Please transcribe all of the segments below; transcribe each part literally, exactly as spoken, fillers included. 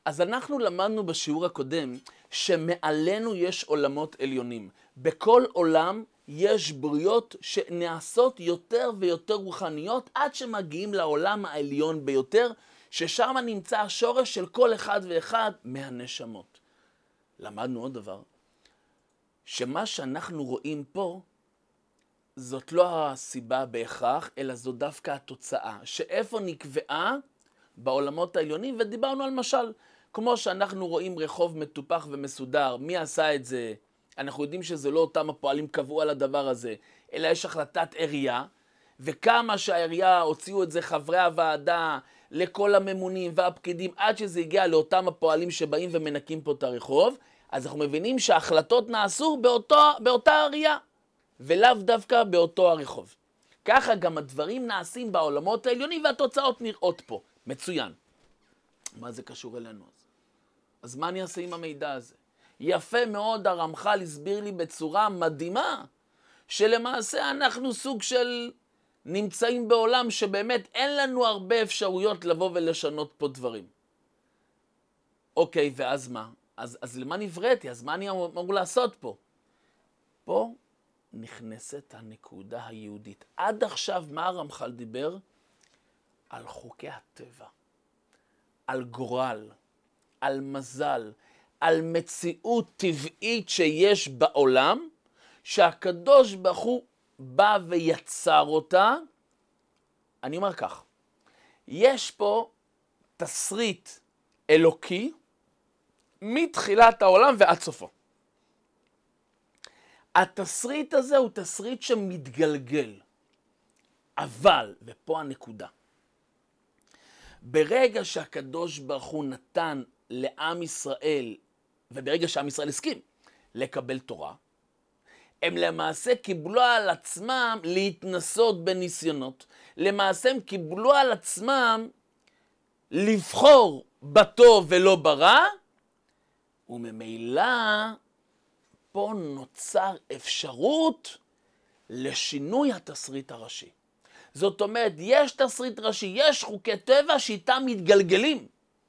אז אנחנו למדנו בשיעור הקודם שמעלינו יש עולמות עליונים. בכל עולם יש בריות שנעשות יותר ויותר רוחניות עד שמגיעים לעולם העליון ביותר, ששם נמצא השורש של כל אחד ואחד מהנשמות. למדנו עוד דבר, שמה שאנחנו רואים פה זאת לא הסיבה בהכרח, אלא זו דווקא התוצאה, שאיפה נקבעה בעולמות העליונים, ודיברנו על משל, כמו שאנחנו רואים רחוב מטופח ומסודר, מי עשה את זה? אנחנו יודעים שזה לא אותם הפועלים קבעו על הדבר הזה, אלא יש החלטת עירייה, וכמה שהעירייה הוציאו את זה חברי הוועדה, לכל הממונים והפקידים, עד שזה הגיע לאותם הפועלים שבאים ומנקים פה את הרחוב, אז אנחנו מבינים שההחלטות נעשו באותו, באותה עירייה, ולאו דווקא באותו הרחוב. ככה גם הדברים נעשים בעולמות העליונים, והתוצאות נראות פה. מצוין. מה זה קשור אלינו אז? אז מה אני אעשה עם המידע הזה? יפה מאוד, הרמח"ל הסביר לי בצורה מדהימה, שלמעשה אנחנו סוג של נמצאים בעולם שבאמת אין לנו הרבה אפשרויות לבוא ולשנות פה דברים. אוקיי, ואז מה? אז, אז למה נבראתי? אז מה אני אמור לעשות פה? פה נכנסת הנקודה היהודית. עד עכשיו מה הרמח"ל דיבר? על חוקי הטבע, על גורל, על מזל, על מציאות טבעית שיש בעולם, שהקדוש ברוך הוא בא ויצר אותה. אני אומר כך, יש פה תסריט אלוקי מתחילת העולם ועד סופו. התסריט הזה הוא תסריט שמתגלגל, אבל, ופה הנקודה, ברגע שהקדוש ברוך הוא נתן לעם ישראל, וברגע שעם ישראל הסכים לקבל תורה, הם למעשה קיבלו על עצמם להתנסות בניסיונות. למעשה הם קיבלו על עצמם לבחור בטוב ולא ברע, וממילא פה נוצר אפשרות לשינוי התסריט הראשי. זאת אומרת, יש תסריט ראשי, יש חוקי טבע שאיתם מתגלגלים.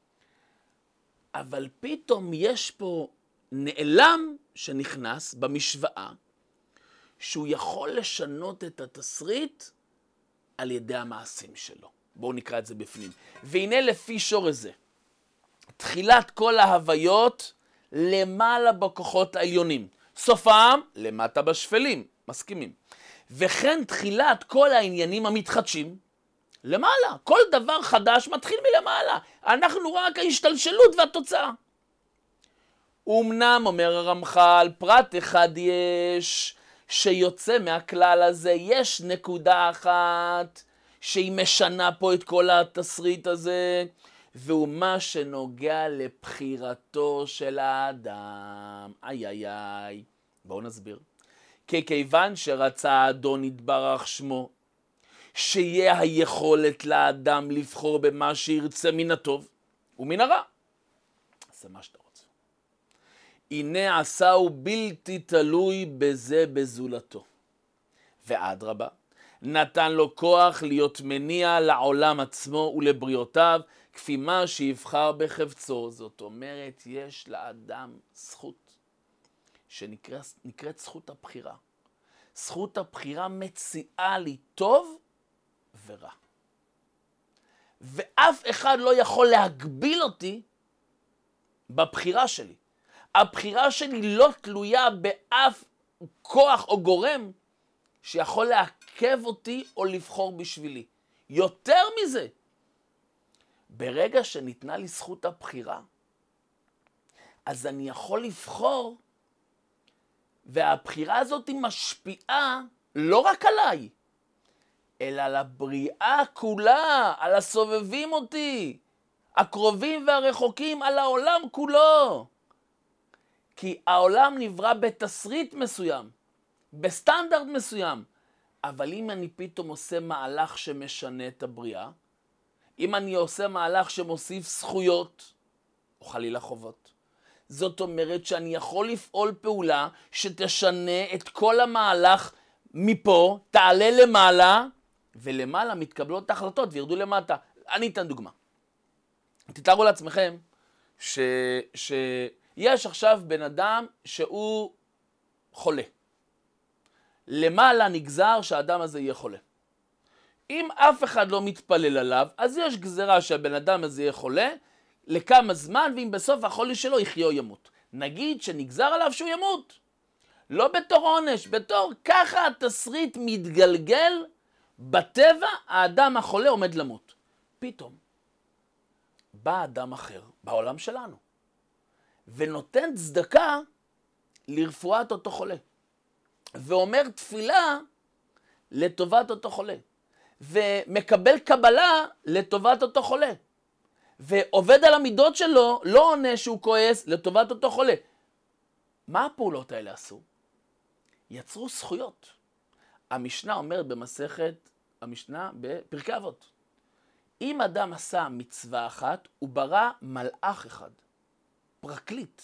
אבל פתאום יש פה נעלם שנכנס במשוואה, שהוא יכול לשנות את התסריט על ידי המעשים שלו. בואו נקרא את זה בפנים. והנה לפי שורש זה, תחילת כל ההוויות למעלה בכוחות העליונים, סופם למטה בשפלים, מסכימים. וכן תחילת כל העניינים המתחדשים למעלה. כל דבר חדש מתחיל מלמעלה. אנחנו רק ההשתלשלות והתוצאה. אמנם, אומר הרמח"ל, פרט אחד יש שיוצא מהכלל הזה. יש נקודה אחת שהיא משנה פה את כל התסריט הזה, והוא מה שנוגע לבחירתו של האדם. איי איי איי. בואו נסביר. כי כיוון שרצה האדון יתברך שמו, שיהיה היכולת לאדם לבחור במה שירצה מן הטוב ומן הרע. זה מה שאתה רוצה. הנה עשהו בלתי תלוי בזה בזולתו. ואדרבה, נתן לו כוח להיות מניע לעולם עצמו ולבריאותיו, כפי מה שיבחר בחפצו. זאת אומרת, יש לאדם זכות, שנקראת זכות הבחירה. זכות הבחירה מציעה לי טוב ורע. ואף אחד לא יכול להגביל אותי בבחירה שלי. הבחירה שלי לא תלויה באף כוח או גורם שיכול לעכב אותי או לבחור בשבילי. יותר מזה, ברגע שניתנה לי זכות הבחירה, אז אני יכול לבחור, והבחירה הזאת היא משפיעה לא רק עליי, אלא על הבריאה כולה, על הסובבים אותי, הקרובים והרחוקים, על העולם כולו. כי העולם נברא בתסריט מסוים, בסטנדרט מסוים, אבל אם אני פתאום עושה מהלך שמשנה את הבריאה, אם אני עושה מהלך שמוסיף זכויות, או חלילה חובות, זאת אומרת שאני יכול לפעול פעולה שתשנה את כל המהלך מפה, תעלה למעלה, ולמעלה מתקבלות החלטות וירדו למטה. אני אתן דוגמה. תתארו לעצמכם ש, שיש עכשיו בן אדם שהוא חולה. למעלה נגזר שהאדם הזה יהיה חולה. אם אף אחד לא מתפלל עליו, אז יש גזרה שהבן אדם הזה יהיה חולה לכמה זמן, ואם בסוף החולי שלו יחיה או ימות. נגיד שנגזר עליו שהוא ימות. לא בתור עונש, בתור ככה התסריט מתגלגל, בטבע האדם החולה עומד למות. פתאום בא אדם אחר בעולם שלנו, ונותן צדקה לרפואת אותו חולה. ואומר תפילה לטובת אותו חולה. ומקבל קבלה לטובת אותו חולה. ועובד על המידות שלו, לא עונה שהוא כועס, לטובת אותו חולה. מה הפעולות האלה עשו? יצרו זכויות. המשנה אומרת במסכת, המשנה בפרקי אבות. אם אדם עשה מצווה אחת, הוא ברא מלאך אחד. פרקליט.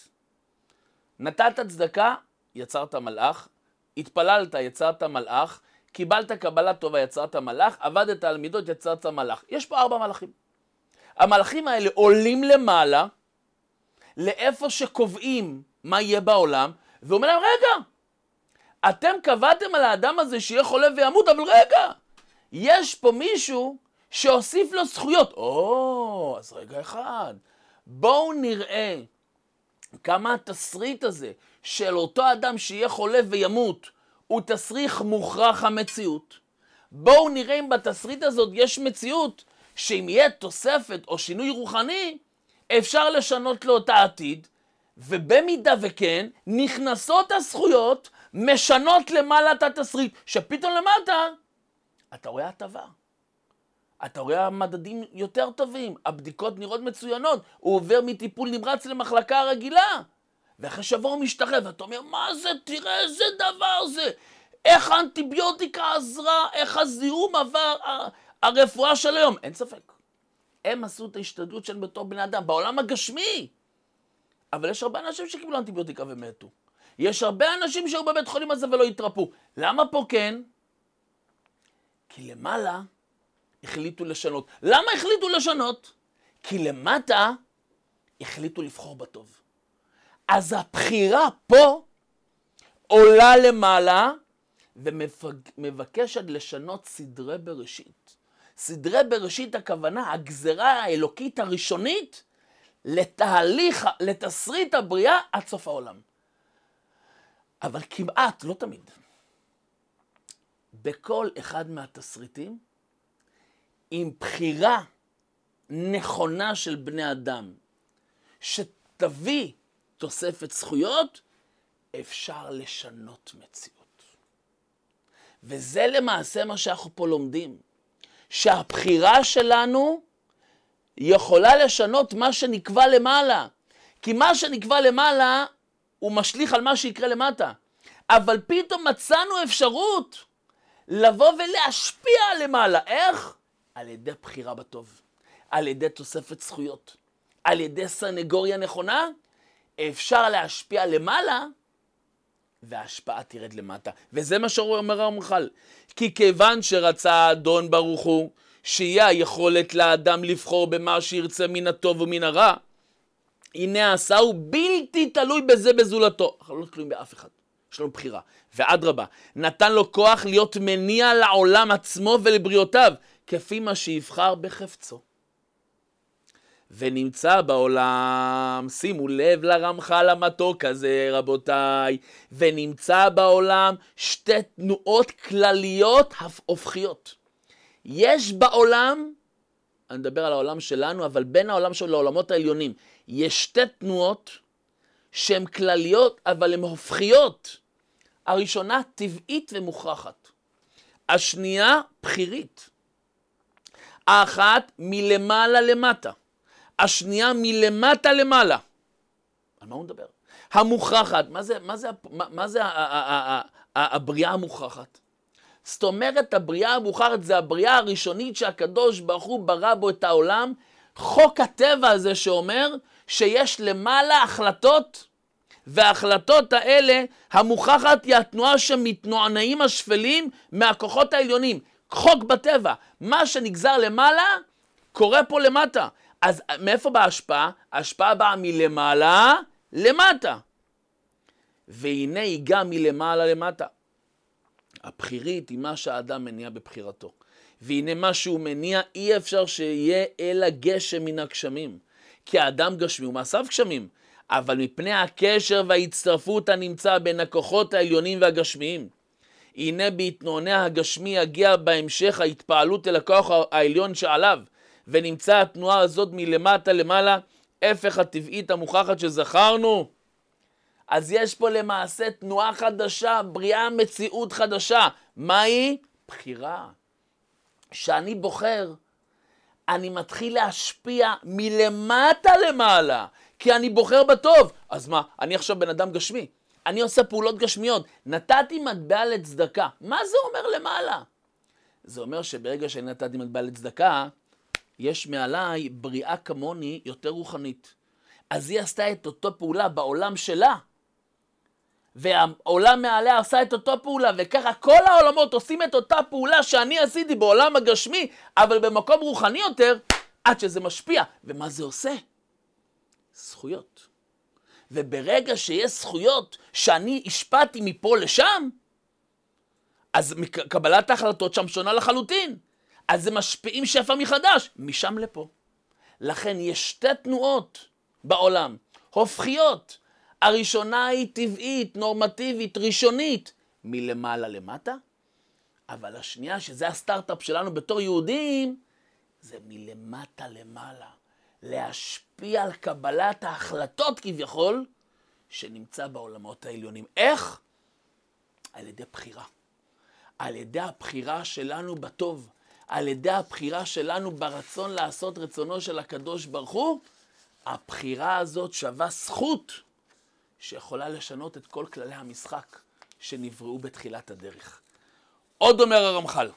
נתת צדקה, יצרת מלאך. התפללת, יצרת מלאך. קיבלת קבלה טובה, יצרת מלאך. עבדת על מידות, יצרת מלאך. יש פה ארבע מלאכים. המלאכים האלה עולים למעלה, לאיפה שקובעים מה יהיה בעולם, ואומר להם, רגע, אתם קבעתם על האדם הזה שיהיה חולה וימות, אבל רגע, יש פה מישהו שהוסיף לו זכויות. או, אז רגע אחד, בואו נראה כמה התסריט הזה של אותו אדם שיהיה חולה וימות, הוא תסריט מוכרח המציאות. בואו נראה אם בתסריט הזאת יש מציאות, שאם יהיה תוספת או שינוי רוחני, אפשר לשנות לו את העתיד, ובמידה וכן, נכנסות הזכויות, משנות למעלה את התסריט, שפתאום למטה, אתה רואה הטבה. אתה רואה המדדים יותר טובים, הבדיקות נראות מצוינות, הוא עובר מטיפול נמרץ למחלקה הרגילה, ואחרי שבוע הוא משתחרר, ואתה אומר, מה זה? תראה איזה דבר זה, איך האנטיביוטיקה עזרה, איך הזיהום עבר, הרפואה של היום. אין ספק. הם עשו את ההשתדלות שלהם בתור בני אדם, בעולם הגשמי. אבל יש הרבה אנשים שקיבלו אנטיביוטיקה ומתו. יש הרבה אנשים שהיו בבית חולים הזה ולא התרפו. למה פה כן? כי למעלה החליטו לשנות. למה החליטו לשנות? כי למטה החליטו לבחור בטוב. אז הבחירה פה עולה למעלה ומבקשת לשנות סדרי בראשית. סדרי בראשית הכוונה, הגזרה האלוקית הראשונית, לתהליך, לתסריט הבריאה עד סוף העולם. אבל כמעט, לא תמיד, בכל אחד מהתסריטים, עם בחירה נכונה של בני אדם, שתביא תוספת זכויות, אפשר לשנות מציאות. וזה למעשה מה שאנחנו פה לומדים. שהבחירה שלנו יכולה לשנות מה שנקבע למעלה. כי מה שנקבע למעלה הוא משליך על מה שיקרה למטה. אבל פתאום מצאנו אפשרות לבוא ולהשפיע למעלה. איך? על ידי בחירה בטוב. על ידי תוספת זכויות. על ידי סנגוריה נכונה. אפשר להשפיע למעלה וההשפעה תרד למטה. וזה מה שאומר הרמח"ל. כי כיוון שרצה האדון ברוך הוא, שיהיה היכולת לאדם לבחור במה שירצה מן הטוב ומן הרע, הנה עשה הוא בלתי תלוי בזה בזולתו. אנחנו לא תלויים באף אחד. יש לנו בחירה. ואדרבה, נתן לו כוח להיות מניע לעולם עצמו ולבריאותיו, כפי מה שיבחר בחפצו. ונמצא בעולם, שימו לב לרמח"ל המתוק הזה רבותיי, ונמצא בעולם שתי תנועות כלליות הופכיות. יש בעולם, אני מדבר על העולם שלנו, אבל בין העולם של העולמות העליונים, יש שתי תנועות שהן כלליות אבל הן הופכיות. הראשונה טבעית ומוכרחת. השנייה בחירית. האחת מלמעלה למטה. השנייה מלמטה למעלה. על מה הוא מדבר? המוכרחת, מה זה, מה זה, מה, מה זה הבריאה המוכרחת? זאת אומרת, הבריאה המוכרחת זה הבריאה הראשונית שהקדוש ברוך הוא ברא בו את העולם. חוק הטבע הזה שאומר שיש למעלה החלטות, וההחלטות האלה, המוכרחת היא התנועה שמתנוענעים השפלים מהכוחות העליונים. חוק בטבע, מה שנגזר למעלה קורה פה למטה. אז מאיפה באה ההשפעה? ההשפעה באה מלמעלה למטה. והנה היא גם מלמעלה למטה. הבחירית היא מה שהאדם מניע בבחירתו. והנה מה שהוא מניע אי אפשר שיהיה אלא גשם מן הגשמים. כי האדם גשמי ומעשיו גשמים. אבל מפני הקשר וההצטרפות הנמצא בין הכוחות העליונים והגשמיים. הנה בהתנוענע הגשמי יגיע בהמשך ההתפעלות אל הכוח העליון שעליו. ונמצא התנועה הזאת מלמטה למעלה, הפך הטבעית המוכחת שזכרנו. אז יש פה למעשה תנועה חדשה, בריאה מציאות חדשה. מהי? בחירה. שאני בוחר, אני מתחיל להשפיע מלמטה למעלה, כי אני בוחר בטוב. אז מה, אני עכשיו בן אדם גשמי, אני עושה פעולות גשמיות, נתתי מטבע לצדקה. מה זה אומר למעלה? זה אומר שברגע שאני נתתי מטבע לצדקה, יש מעליי בריאה כמוני יותר רוחנית. אז היא עשתה את אותו פעולה בעולם שלה, והעולם מעליה עשה את אותו פעולה, וככה כל העולמות עושים את אותה פעולה שאני עשיתי בעולם הגשמי, אבל במקום רוחני יותר, עד שזה משפיע. ומה זה עושה? זכויות. וברגע שיש זכויות שאני השפעתי מפה לשם, אז קבלת ההחלטות שם שונה לחלוטין. אז זה משפיעים שפע מחדש, משם לפה. לכן יש שתי תנועות בעולם, הופכיות. הראשונה היא טבעית, נורמטיבית, ראשונית, מלמעלה למטה. אבל השנייה, שזה הסטארט-אפ שלנו בתור יהודים, זה מלמטה למעלה. להשפיע על קבלת ההחלטות כביכול, שנמצא בעולמות העליונים. איך? על ידי בחירה. על ידי הבחירה שלנו בטוב. על ידי הבחירה שלנו ברצון לעשות רצונו של הקדוש ברוך הוא, הבחירה הזאת שווה זכות שיכולה לשנות את כל כללי המשחק שנבראו בתחילת הדרך. עוד אומר הרמח"ל,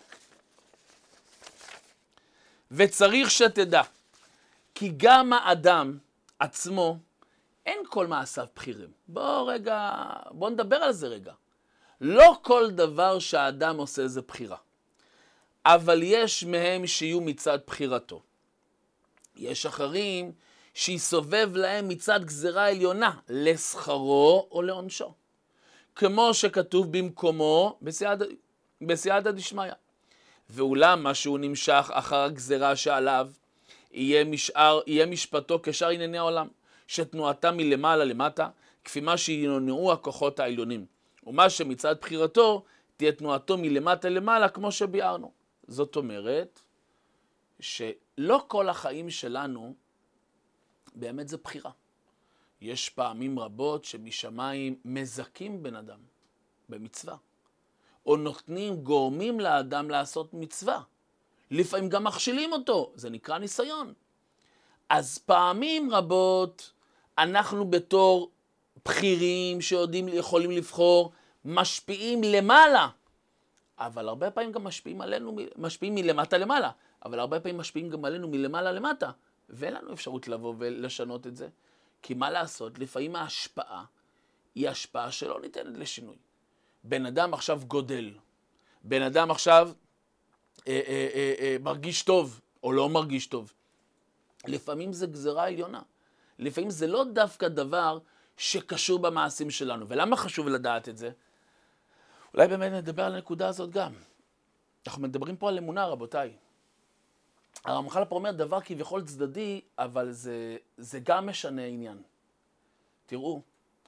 וצריך שתדע, כי גם האדם עצמו, אין כל מעשיו בחירים. בוא רגע, בוא נדבר על זה רגע. לא כל דבר שהאדם עושה זה בחירה. אבל יש מהם שיהיו מצד בחירתו. יש אחרים שיסובב להם מצד גזרה עליונה, לשכרו או לעונשו. כמו שכתוב במקומו בסייעתא דשמיא. ואולם מה שהוא נמשך אחר הגזרה שעליו, יהיה, משאר, יהיה משפטו כשאר ענייני העולם, שתנועתם מלמעלה למטה, כפי מה שינוענעו הכוחות העליונים. ומה שמצד בחירתו, תהיה תנועתו מלמטה למעלה, כמו שביארנו. זאת אומרת, שלא כל החיים שלנו, באמת זה בחירה. יש פעמים רבות שמשמיים מזכים בן אדם במצווה. או נותנים, גורמים לאדם לעשות מצווה. לפעמים גם מכשילים אותו, זה נקרא ניסיון. אז פעמים רבות אנחנו בתור בחירים שיודעים, יכולים לבחור, משפיעים למעלה. אבל הרבה פעמים גם משפיעים עלינו, משפיעים מלמטה למעלה. אבל הרבה פעמים משפיעים גם עלינו מלמעלה למטה. ואין לנו אפשרות לבוא ולשנות את זה. כי מה לעשות? לפעמים ההשפעה היא השפעה שלא ניתנת לשינוי. בן אדם עכשיו גודל. בן אדם עכשיו אה, אה, אה, אה, מרגיש טוב או לא מרגיש טוב. לפעמים זה גזרה עליונה. לפעמים זה לא דווקא דבר שקשור במעשים שלנו. ולמה חשוב לדעת את זה? אולי באמת נדבר על הנקודה הזאת גם. אנחנו מדברים פה על אמונה, רבותיי. הרמח"ל פה אומר דבר כביכול צדדי, אבל זה, זה גם משנה עניין. תראו,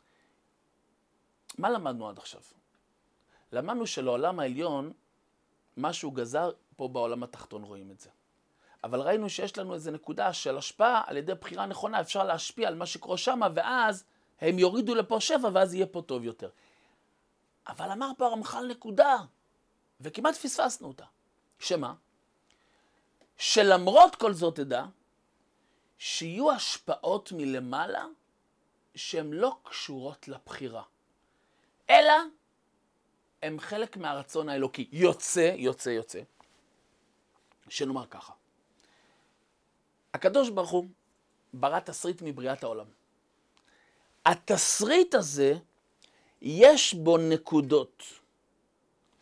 מה למדנו עד עכשיו? למדנו שלעולם העליון, משהו גזר, פה בעולם התחתון רואים את זה. אבל ראינו שיש לנו איזו נקודה של השפעה על ידי בחירה נכונה, אפשר להשפיע על מה שקורה שמה, ואז הם יורידו לפה שבע, ואז יהיה פה טוב יותר. אבל אמר פה הרמח"ל נקודה, וכמעט פספסנו אותה. שמה? שלמרות כל זאת תדע, שיהיו השפעות מלמעלה שהן לא קשורות לבחירה, אלא הן חלק מהרצון האלוקי. יוצא, יוצא, יוצא. שנאמר ככה. הקדוש ברוך הוא ברא תסריט מבריאת העולם. התסריט הזה, יש בו נקודות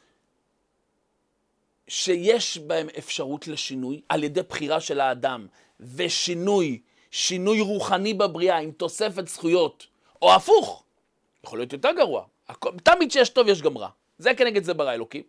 שיש בהם אפשרות לשינוי על ידי בחירה של האדם ושינוי, שינוי רוחני בבריאה עם תוספת זכויות, או הפוך, יכול להיות יותר גרוע. תמיד שיש טוב יש גם רע. זה כנגד זה ברא אלוקים.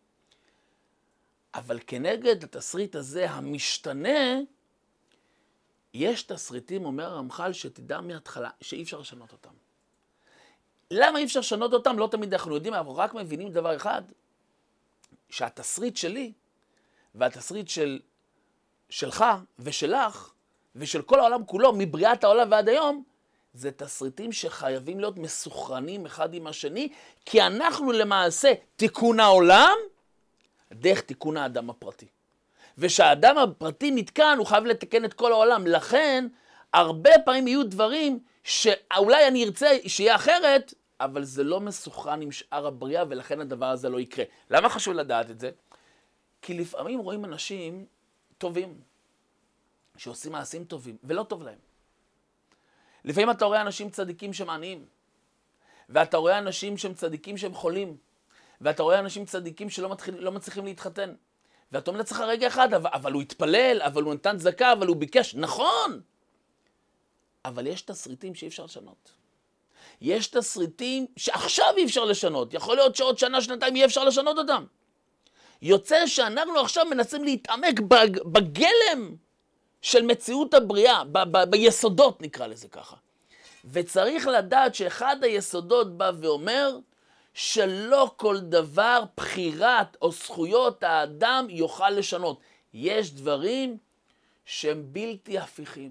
אבל כנגד התסריט הזה המשתנה, יש תסריטים, אומר הרמח"ל, שתדע מההתחלה, שאי אפשר לשנות אותם. למה אי אפשר לשנות אותם? לא תמיד אנחנו יודעים, אבל רק מבינים דבר אחד, שהתסריט שלי, והתסריט של, שלך ושלך, ושל כל העולם כולו, מבריאת העולם ועד היום, זה תסריטים שחייבים להיות מסוכרנים אחד עם השני, כי אנחנו למעשה תיקון העולם, דרך תיקון האדם הפרטי. ושהאדם הפרטי נתקן, הוא חייב לתקן את כל העולם. לכן, הרבה פעמים יהיו דברים שאולי אני ארצה שיהיה אחרת, אבל זה לא מסוכרן עם שאר הבריאה, ולכן הדבר הזה לא יקרה. למה חשוב לדעת את זה? כי לפעמים רואים אנשים טובים, שעושים מעשים טובים, ולא טוב להם. לפעמים אתה רואה אנשים צדיקים שהם עניים, ואתה רואה אנשים שהם צדיקים שהם חולים, ואתה רואה אנשים צדיקים שלא מתחיל, לא מצליחים להתחתן. ואתה אומר לצלך רגע אחד, אבל, אבל הוא התפלל, אבל הוא נתן צדקה, אבל הוא ביקש. נכון! אבל יש תסריטים שאי אפשר לשנות. יש תסריטים שעכשיו אי אפשר לשנות. יכול להיות שעוד שנה, שנתיים אי אפשר לשנות אותם. יוצא שאנחנו עכשיו מנסים להתעמק בגלם של מציאות הבריאה, ב- ב- ביסודות נקרא לזה ככה. וצריך לדעת שאחד היסודות בא ואומר, שלא כל דבר בחירת או זכויות האדם יוכל לשנות. יש דברים שהם בלתי הפיכים.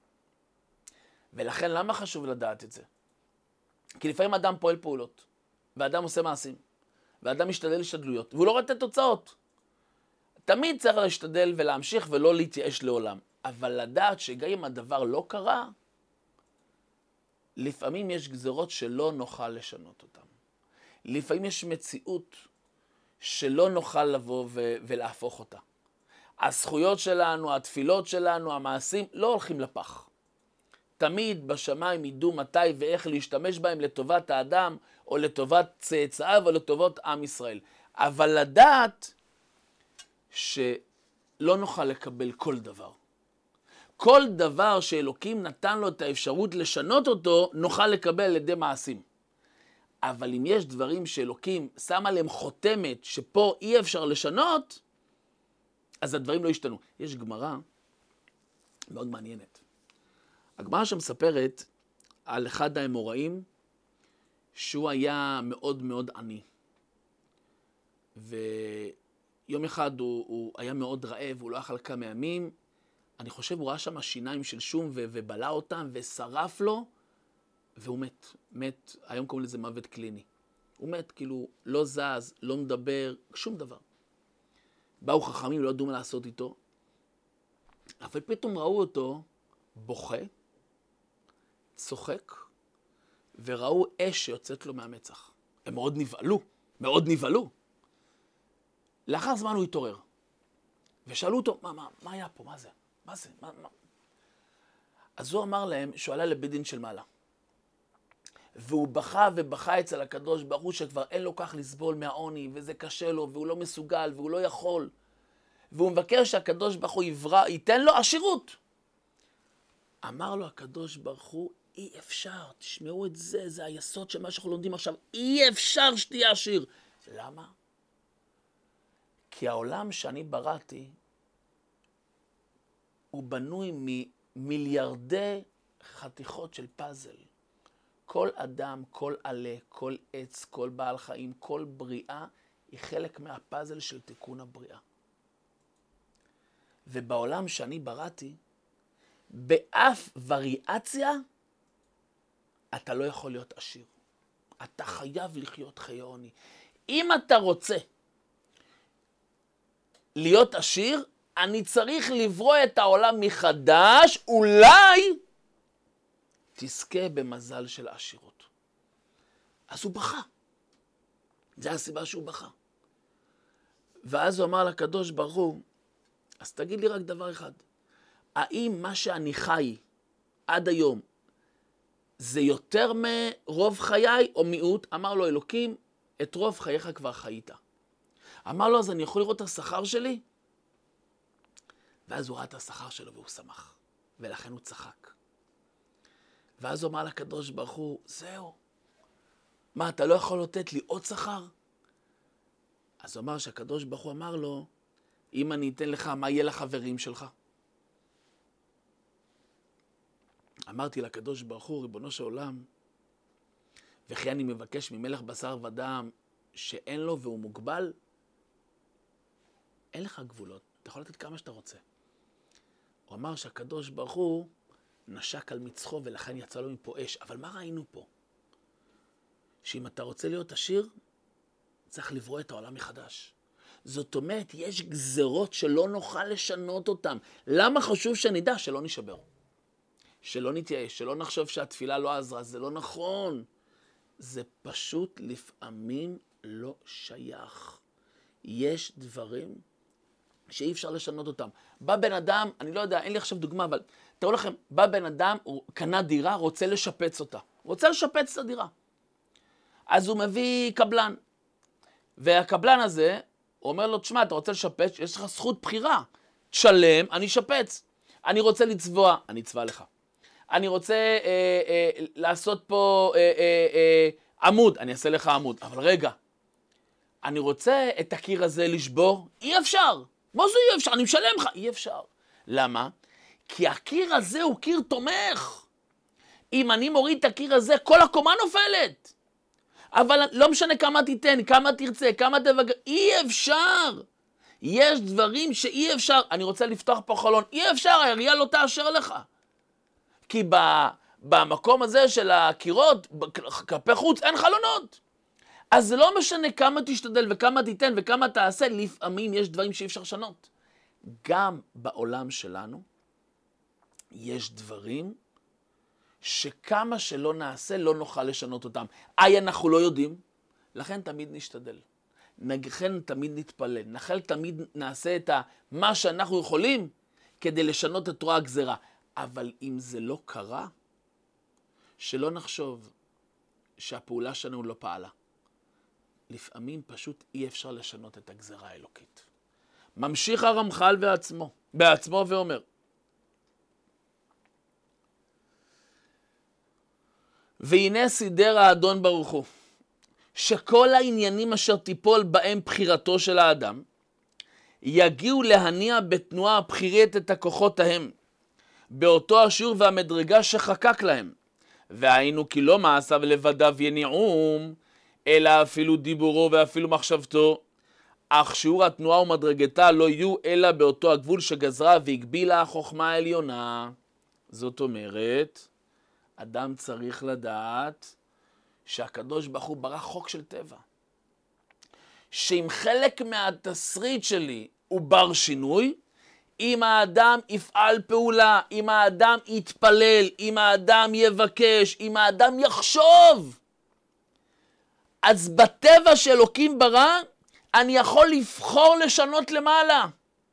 ולכן למה חשוב לדעת את זה? כי לפעמים אדם פועל פעולות, ואדם עושה מעשים, ואדם משתדל להשתדלויות, והוא לא רואה את התוצאות. תמיד צריך להשתדל ולהמשיך ולא להתייאש לעולם. אבל לדעת שגם אם הדבר לא קרה, לפעמים יש גזרות שלא נוכל לשנות אותן. לפעמים יש מציאות שלא נוכל לבוא ו- ולהפוך אותה. הזכויות שלנו, התפילות שלנו, המעשים, לא הולכים לפח. תמיד בשמיים ידעו מתי ואיך להשתמש בהם לטובת האדם, או לטובת צאצאיו, או לטובת עם ישראל. אבל לדעת שלא נוכל לקבל כל דבר. כל דבר שאלוקים נתן לו את האפשרות לשנות אותו, נוכל לקבל על ידי מעשים. אבל אם יש דברים שאלוקים שם עליהם חותמת שפה אי אפשר לשנות, אז הדברים לא ישתנו. יש גמרא מאוד מעניינת. הגמרא שמספרת על אחד האמוראים שהוא היה מאוד מאוד עני. ויום אחד הוא, הוא היה מאוד רעב, הוא לא אכל כמה ימים. אני חושב הוא ראה שם שיניים של שום ו- ובלע אותם ושרף לו, והוא מת. מת, היום קוראים לזה מוות קליני. הוא מת, כאילו, לא זז, לא מדבר, שום דבר. באו חכמים, לא ידעו מה לעשות איתו. אבל פתאום ראו אותו בוכה, צוחק, וראו אש שיוצאת לו מהמצח. הם מאוד נבהלו, מאוד נבהלו. לאחר זמן הוא התעורר. ושאלו אותו, מה, מה, מה היה פה? מה זה? מה זה? מה, מה? אז הוא אמר להם שהוא עלה לבית דין של מעלה. והוא בכה ובכה אצל הקדוש ברוך הוא שכבר אין לו כך לסבול מהעוני, וזה קשה לו, והוא לא מסוגל, והוא לא יכול. והוא מבקש שהקדוש ברוך הוא יברא, ייתן לו עשירות. אמר לו הקדוש ברוך הוא, אי אפשר, תשמעו את זה, זה היסוד של מה שאנחנו לומדים עכשיו, אי אפשר שתהיה עשיר. למה? כי העולם שאני בראתי, הוא בנוי ממיליארדי חתיכות של פאזל. כל אדם, כל עלה, כל עץ, כל בעל חיים, כל בריאה, היא חלק מהפאזל של תיקון הבריאה. ובעולם שאני בראתי, באף וריאציה, אתה לא יכול להיות עשיר. אתה חייב לחיות חיי עוני. אם אתה רוצה להיות עשיר, אני צריך לברוא את העולם מחדש, אולי תזכה במזל של עשירות. אז הוא בכה. זה הסיבה שהוא בכה. ואז הוא אמר לקדוש ברוך הוא, אז תגיד לי רק דבר אחד. האם מה שאני חי עד היום זה יותר מרוב חיי או מיעוט? אמר לו אלוקים, את רוב חייך כבר חיית. אמר לו, אז אני יכול לראות את השכר שלי? ואז הוא ראה את השכר שלו והוא שמח, ולכן הוא צחק. ואז הוא אמר לקדוש ברוך הוא, זהו, מה, אתה לא יכול לתת לי עוד שכר? אז הוא אמר שהקדוש ברוך הוא אמר לו, אם אני אתן לך, מה יהיה לחברים שלך? אמרתי לקדוש ברוך הוא, ריבונו של עולם, וכי אני מבקש ממלך בשר ודם שאין לו והוא מוגבל, אין לך גבולות, אתה יכול לתת כמה שאתה רוצה. הוא אמר שהקדוש ברוך הוא נשק על מצחו ולכן יצא לו מפה אש. אבל מה ראינו פה? שאם אתה רוצה להיות עשיר, צריך לברוא את העולם מחדש. זאת אומרת, יש גזרות שלא נוכל לשנות אותן. למה חשוב שנדע? שלא נשבר. שלא נתייאש, שלא נחשוב שהתפילה לא עזרה. זה לא נכון. זה פשוט לפעמים לא שייך. יש דברים שאי אפשר לשנות אותם. בא בן אדם, אני לא יודע, אין לי עכשיו דוגמה, אבל תראו לכם, בא בן אדם, הוא קנה דירה, רוצה לשפץ אותה. רוצה לשפץ את הדירה. אז הוא מביא קבלן. והקבלן הזה, הוא אומר לו, תשמע, אתה רוצה לשפץ? יש לך זכות בחירה. תשלם, אני אשפץ. אני רוצה לצבוע, אני אצבע לך. אני רוצה אה, אה, לעשות פה אה, אה, אה, עמוד, אני אעשה לך עמוד. אבל רגע, אני רוצה את הקיר הזה לשבור? אי אפשר. מה זה אי אפשר? אני משלם לך. אי אפשר. למה? כי הקיר הזה הוא קיר תומך. אם אני מוריד את הקיר הזה, כל הקומה נופלת. אבל לא משנה כמה תיתן, כמה תרצה, כמה תבג... אי אפשר. יש דברים שאי אפשר. אני רוצה לפתוח פה חלון. אי אפשר, העירייה לא תאשר לך. כי ב... במקום הזה של הקירות, כלפי חוץ, אין חלונות. אז זה לא משנה כמה תשתדל וכמה תיתן וכמה תעשה, לפעמים יש דברים שאי אפשר לשנות. גם בעולם שלנו יש דברים שכמה שלא נעשה לא נוכל לשנות אותם. איי, אנחנו לא יודעים, לכן תמיד נשתדל. לכן תמיד נתפלל, לכן תמיד נעשה את מה שאנחנו יכולים כדי לשנות את רוע הגזרה. אבל אם זה לא קרה, שלא נחשוב שהפעולה שלנו לא פעלה. לפעמים פשוט אי אפשר לשנות את הגזרה האלוקית. ממשיך הרמח"ל בעצמו, בעצמו ואומר, והנה סידר האדון ברוך הוא, שכל העניינים אשר תיפול בהם בחירתו של האדם, יגיעו להניע בתנועה הבחירית את הכוחות ההם, באותו השיעור והמדרגה שחקק להם. והיינו כי לא מעשיו לבדיו יניעום, אלא אפילו דיבורו ואפילו מחשבתו, אך שיעור התנועה ומדרגתה לא יהיו אלא באותו הגבול שגזרה והגבילה החוכמה העליונה. זאת אומרת, אדם צריך לדעת שהקדוש ברוך הוא ברא חוק של טבע. שאם חלק מהתסריט שלי הוא בר שינוי, אם האדם יפעל פעולה, אם האדם יתפלל, אם האדם יבקש, אם האדם יחשוב, אז בטבע שאלוקים ברא, אני יכול לבחור לשנות למעלה.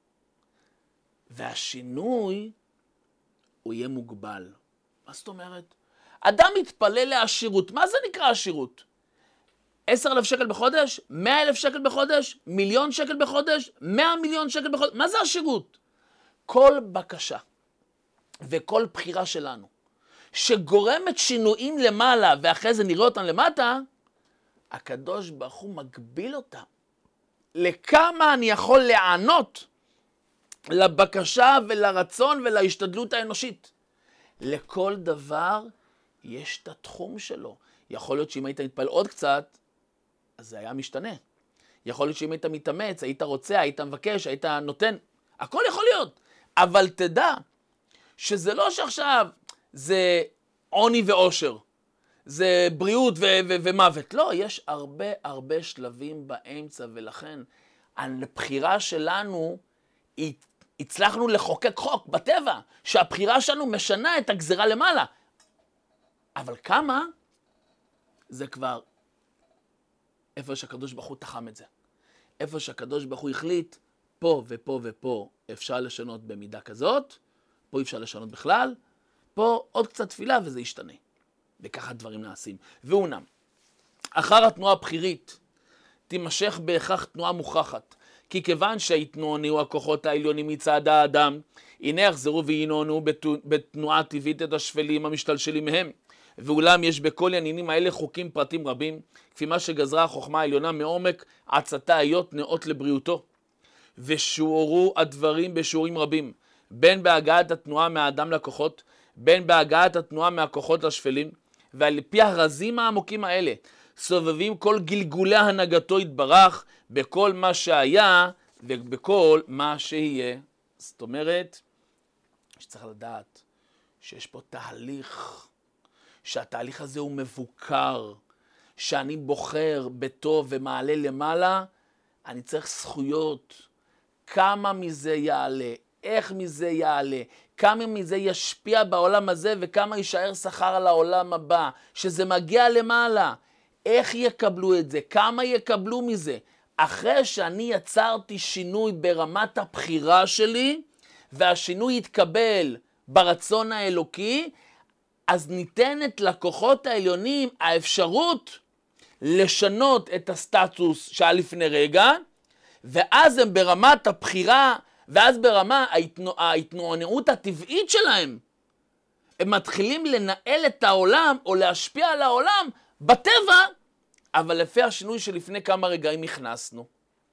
והשינוי, הוא יהיה מוגבל. מה זאת אומרת? אדם מתפלל לעשירות. מה זה נקרא עשירות? עשר אלף שקל בחודש? מאה אלף שקל בחודש? מיליון שקל בחודש? מאה מיליון שקל בחודש? מה זה עשירות? כל בקשה וכל בחירה שלנו שגורמת שינויים למעלה ואחרי זה נראה אותם למטה, הקדוש ברוך הוא מגביל אותם. לכמה אני יכול לענות לבקשה ולרצון ולהשתדלות האנושית. לכל דבר יש את התחום שלו. יכול להיות שאם היית מתפעל עוד קצת, אז זה היה משתנה. יכול להיות שאם היית מתאמץ, היית רוצה, היית מבקש, היית נותן. הכל יכול להיות. אבל תדע שזה לא שעכשיו זה עוני ואושר. זה בריאות ו- ו- ומוות. לא, יש הרבה הרבה שלבים באמצע, ולכן הבחירה שלנו, הצלחנו לחוקק חוק בטבע, שהבחירה שלנו משנה את הגזרה למעלה. אבל כמה? זה כבר איפה שהקדוש ברוך הוא תחם את זה. איפה שהקדוש ברוך הוא החליט, פה ופה ופה אפשר לשנות במידה כזאת, פה אפשר לשנות בכלל, פה עוד קצת תפילה וזה ישתנה. וככה דברים נעשים. ואונם, אחר התנועה הבחירית, תימשך בהכרח תנועה מוכחת, כי כיוון שהתנוענו הכוחות העליונים מצד האדם, הנה יחזרו וינוענו בתנועה טבעית את השפלים המשתלשלים מהם. ואולם יש בכל העניינים האלה חוקים פרטים רבים, כפי מה שגזרה החוכמה העליונה מעומק עצתה היות נאות לבריאותו. ושוערו הדברים בשיעורים רבים, בין בהגעת התנועה מהאדם לכוחות, בין בהגעת התנועה מהכוחות לשפלים, ועל פי הרזים העמוקים האלה, סובבים כל גלגולי הנהגתו יתברך, בכל מה שהיה ובכל מה שיהיה. זאת אומרת, שצריך לדעת שיש פה תהליך, שהתהליך הזה הוא מבוקר, שאני בוחר בטוב ומעלה למעלה, אני צריך זכויות. כמה מזה יעלה, איך מזה יעלה, כמה מזה ישפיע בעולם הזה וכמה יישאר שכר על העולם הבא, שזה מגיע למעלה. איך יקבלו את זה? כמה יקבלו מזה? אחרי שאני יצרתי שינוי ברמת הבחירה שלי, והשינוי יתקבל ברצון האלוקי, אז ניתנת לכוחות העליונים האפשרות לשנות את הסטטוס שהיה לפני רגע, ואז הם ברמת הבחירה, ואז ברמה ההתנוענעות הטבעית שלהם, הם מתחילים לנהל את העולם או להשפיע על העולם בטבע, אבל לפי השינוי שלפני כמה רגעים הכנסנו.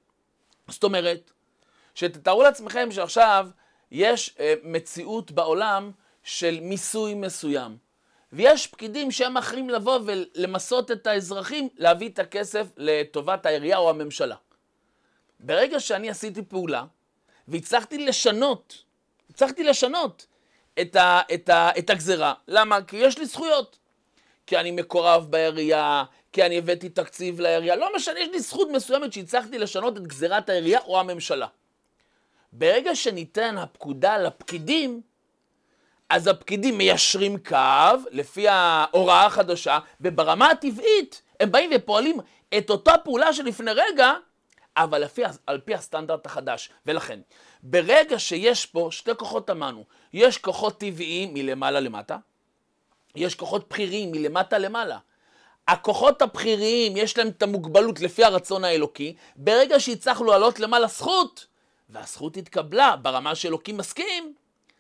זאת אומרת, שתתארו לעצמכם שעכשיו יש אה, מציאות בעולם של מיסוי מסוים, ויש פקידים שהם אחרים לבוא ולמסות את האזרחים להביא את הכסף לטובת העירייה או הממשלה. ברגע שאני עשיתי פעולה, והצלחתי לשנות, הצלחתי לשנות את, ה, את, ה, את הגזרה. למה? כי יש לי זכויות. כי אני מקורב בעירייה, כי אני הבאתי תקציב לעירייה. לא משנה, יש לי זכות מסוימת שהצלחתי לשנות את גזירת העירייה או הממשלה. ברגע שניתן הפקודה לפקידים, אז הפקידים מיישרים קו לפי ההוראה החדשה, וברמה הטבעית הם באים ופועלים את אותה פעולה שלפני רגע, אבל לפי, על פי הסטנדרט החדש. ולכן, ברגע שיש פה שתי כוחות אמנו, יש כוחות טבעיים מלמעלה למטה, יש כוחות בחירים מלמטה למעלה. הכוחות הבחירים יש להם את המוגבלות לפי הרצון האלוקי, ברגע שהצלחנו לעלות למעלה זכות, והזכות התקבלה ברמה שאלוקי מסכים,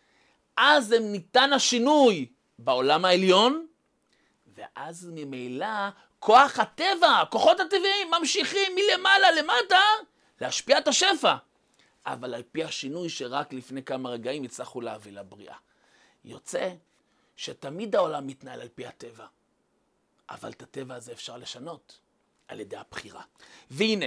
אז הם ניתן השינוי בעולם העליון, ואז ממילא כוח הטבע, כוחות הטבעיים ממשיכים מלמעלה למטה להשפיע את השפע. אבל על פי השינוי שרק לפני כמה רגעים הצלחו להביא לבריאה. יוצא שתמיד העולם מתנהל על פי הטבע. אבל את הטבע הזה אפשר לשנות על ידי הבחירה. והנה,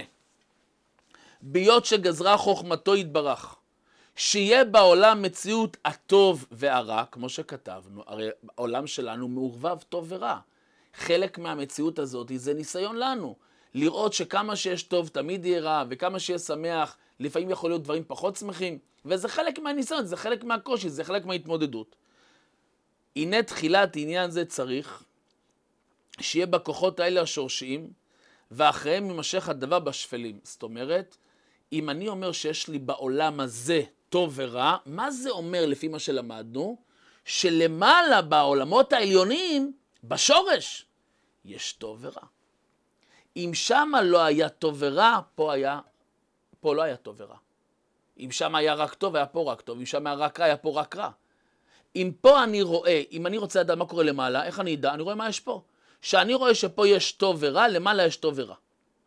ביות שגזרה חוכמתו יתברך, שיהיה בעולם מציאות הטוב והרע, כמו שכתבנו, הרי העולם שלנו מעורבב טוב ורע. חלק מהמציאות הזאת זה ניסיון לנו, לראות שכמה שיש טוב תמיד יהיה רע, וכמה שיש שמח, לפעמים יכול להיות דברים פחות שמחים, וזה חלק מהניסיון, זה חלק מהקושי, זה חלק מההתמודדות. הנה תחילת עניין זה צריך, שיהיה בכוחות האלה השורשיים, ואחריהם יימשך הדבר בשפלים. זאת אומרת, אם אני אומר שיש לי בעולם הזה טוב ורע, מה זה אומר לפי מה שלמדנו? שלמעלה בעולמות העליונים, בשורש, יש טוב ורע. אם שמה לא היה טוב ורע, פה, היה, פה לא היה טוב ורע. אם שמה היה רק טוב, היה פה רק טוב. אם שמה היה רק רע, היה פה רק רע. אם פה אני רואה, אם אני רוצה לדעת מה קורה למעלה, איך אני אדע? אני רואה מה יש פה. שאני רואה שפה יש טוב ורע, למעלה יש טוב ורע.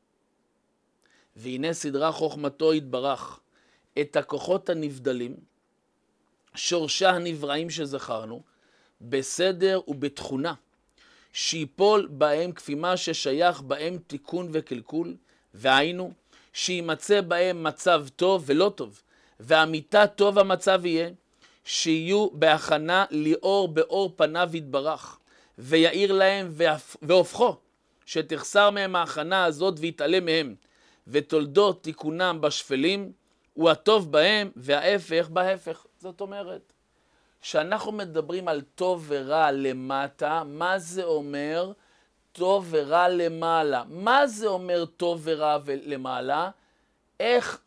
והנה סדרה חוכמתו יתברך את הכוחות הנבדלים, שורשי הנבראים שזכרנו, בסדר ובתכונה, שיפול בהם כפי מה ששייך בהם תיקון וקלקול, והיינו שימצא בהם מצב טוב ולא טוב, והמיתה טוב המצב יהיה, שיהיו בהכנה לאור באור פניו יתברך, ויעיר להם והופכו, שתחסר מהם ההכנה הזאת ויתעלה מהם, ותולדות תיקונם בשפלים, הוא הטוב בהם וההפך בהפך. זאת אומרת, שאנחנו מדברים על טוב ורע למטה, מה זה אומר טוב ורע למעלה? מה זה אומר טוב ורע למעלה? איך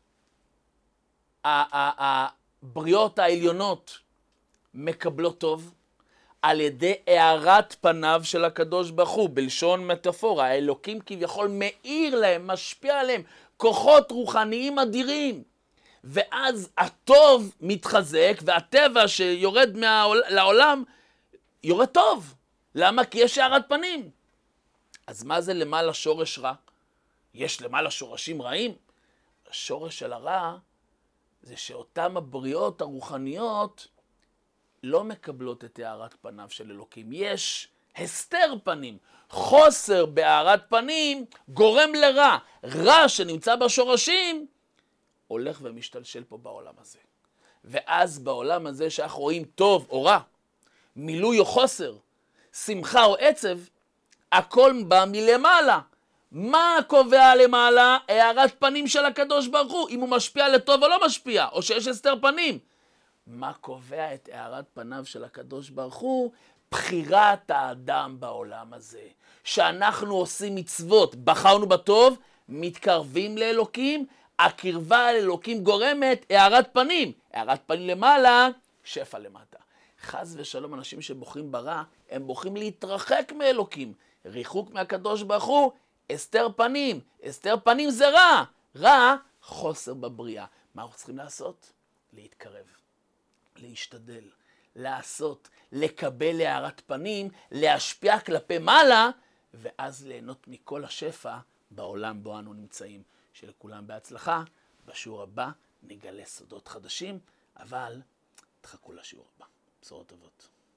הבריאות העליונות מקבלות טוב? על ידי הערת פניו של הקדוש ברוך הוא, בלשון מטאפורה, האלוקים כביכול מאיר להם, משפיע עליהם, כוחות רוחניים אדירים. ואז הטוב מתחזק, והטבע שיורד מהעול... לעולם יורד טוב. למה? כי יש הארת פנים. אז מה זה למעלה שורש רע? יש למעלה שורשים רעים? השורש של הרע זה שאותם הבריאות הרוחניות לא מקבלות את הארת פניו של אלוקים. יש הסתר פנים. חוסר בהארת פנים גורם לרע. רע שנמצא בשורשים הולך ומשתלשל פה בעולם הזה. ואז בעולם הזה שאנחנו רואים טוב או רע, מילוי או חוסר, שמחה או עצב, הכל בא מלמעלה. מה קובע למעלה? הארת פנים של הקדוש ברוך הוא, אם הוא משפיע לטוב או לא משפיע, או שיש הסתר פנים. מה קובע את הארת פניו של הקדוש ברוך הוא? בחירת האדם בעולם הזה. שאנחנו עושים מצוות, בחרנו בטוב, מתקרבים לאלוקים, הקרבה לאלוקים גורמת הארת פנים. הארת פנים למעלה, שפע למטה. חס ושלום, אנשים שבוחרים ברע, הם בוחרים להתרחק מאלוקים. ריחוק מהקדוש ברוך הוא, הסתר פנים. הסתר פנים זה רע. רע, חוסר בבריאה. מה אנחנו צריכים לעשות? להתקרב, להשתדל, לעשות, לקבל הארת פנים, להשפיע כלפי מעלה, ואז ליהנות מכל השפע בעולם בו אנו נמצאים. שלכולם בהצלחה. בשיעור הבא נגלה סודות חדשים, אבל תחכו לשיעור הבא. בשורות טובות.